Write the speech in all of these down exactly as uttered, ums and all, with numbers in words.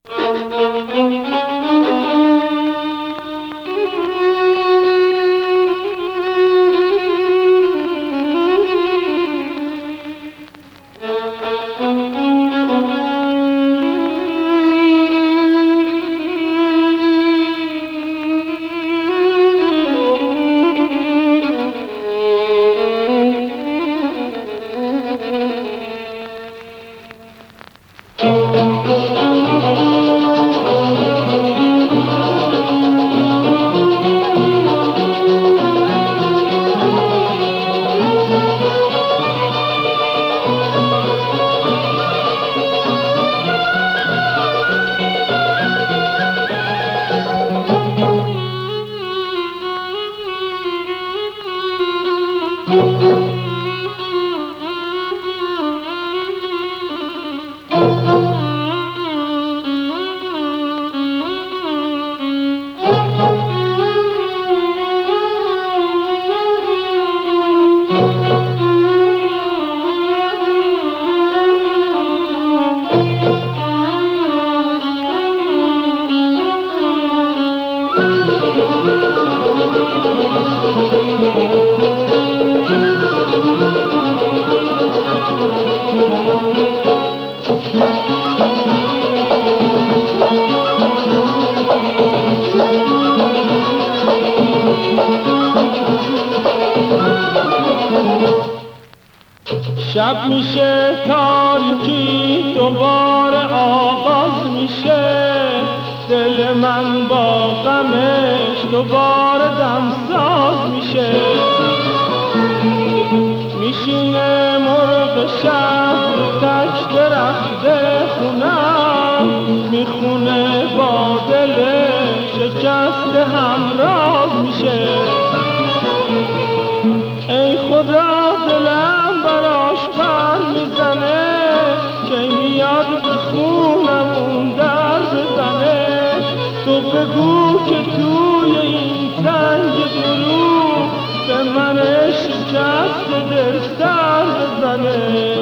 شب میشه تاریکی دوباره آغاز میشه، دل من با غمش دوباره دمساز میشه. میشینه مرغ شهر تک درخت خونم، میخونه با دل شکست همراز میشه. ای خدا دلم براش پر میزنه، که میاد به خونم اون در بزنه. تو بگو که توی این تنگ دروغ به من شکست دل سر بزنه.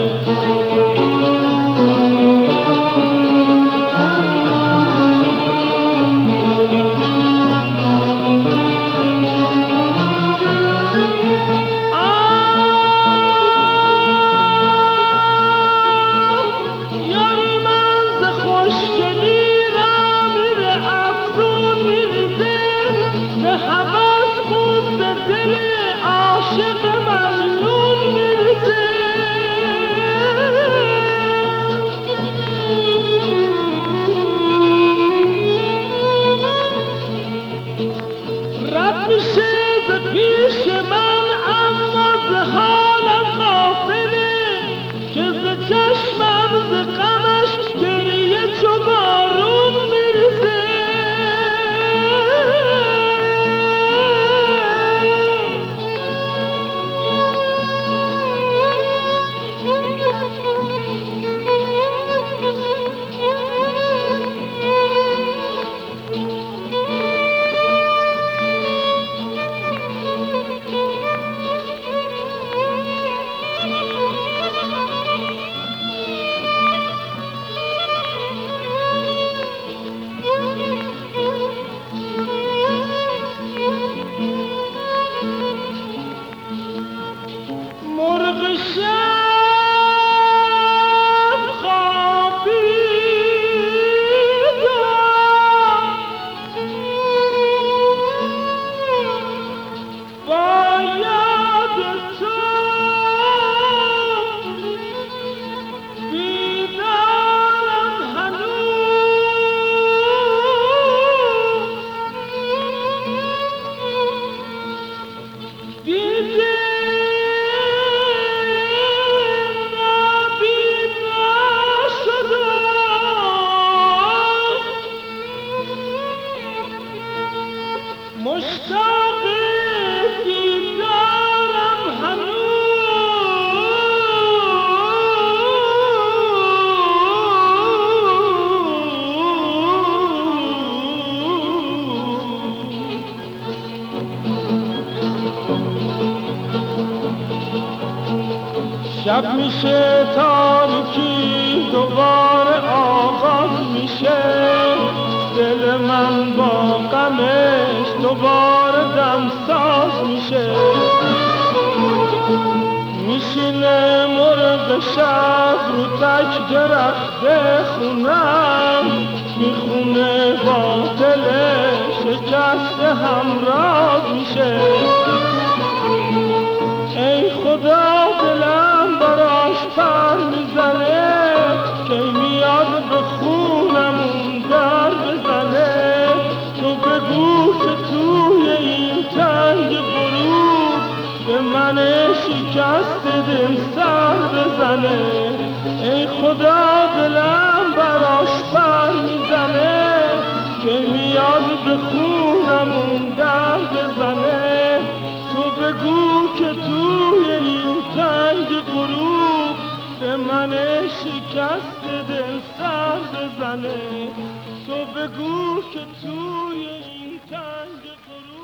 شب میشه تاریکی دوباره آغاز میشه. دل من با غمش دوباره دمساز میشه. میشینه مرغ شب رو تک درخت خونم، میخونه با دلش شکست همراز میشه. ای خدا دلم براش پر میزنه، کی میاد به خونمون در بزنه. تو بگو که توی این تنگ غروب به من شکست دل سر بزنه. ای خدا دلم براش پر میزنه، که میاد به خونمون در بزنه. تو بگو که توی این تنگ غروب به من شکست دل سر بزنه. تو بگو که توی این تنگ غروب